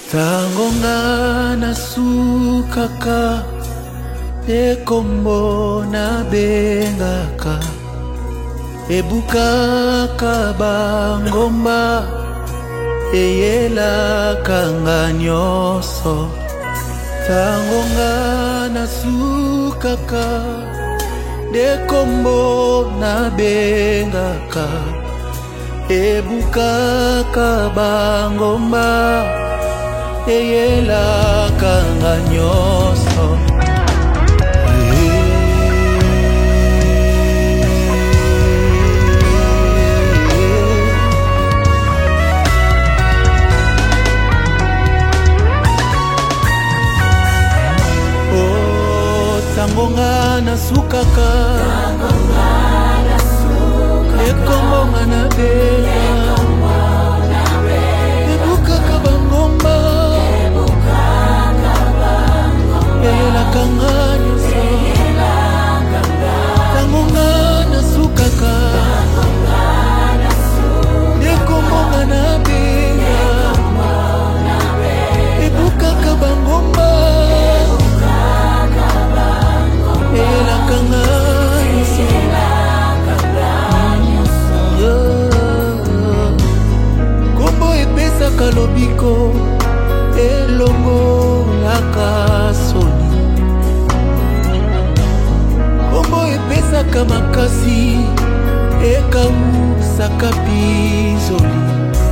Tangonga na sukaka ekombo na bengaka ebukaka bangomba eyelaka nga nyonso. Tangonga na sukaka ekombo na bengaka ebukaka bangomba eyelaka nga nyonso. Tangonga na sukaka ekombo nga na bengaka ebukaka bangomba eyelaka nga nyonso. Tangonga na sukaka ekombo nga na bengaka ebukaka bangomba eyelaka nga nyonso. Kombo epesaka lobiko elongolaka soni. Kombo epesaka makasi ekausaka pizoli.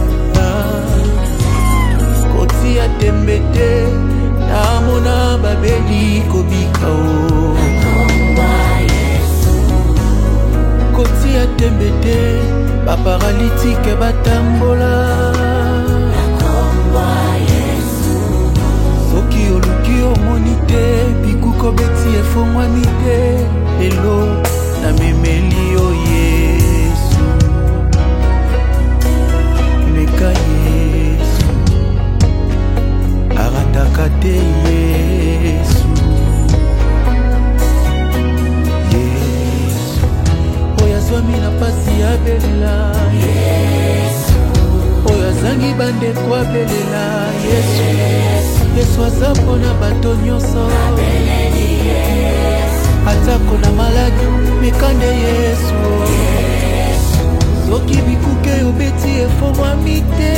Kotia tembe te namona babeli kobika o. Kotia tembe te baparalitike batambola. Soki oluki omoni te bikuko beti efongwami te. Lelo namemeli yo Yesu, meka Yesu arataka te Yesu. Yesu oyo azwami na pasi abelela Yesu, oyo azangi bandeko abelela Yesu. Yesu aza mpona bato nyonso, atako na maladi mekande Yesu. Soki bikuke obeti efongwami te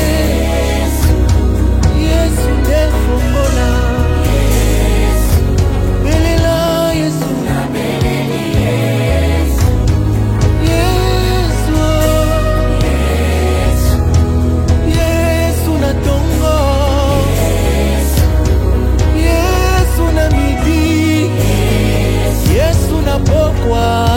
Yesu nde fongola. Belela Yesu, Yesu, Yesu na tongo, Yesu na midi, Yesu na pokwa.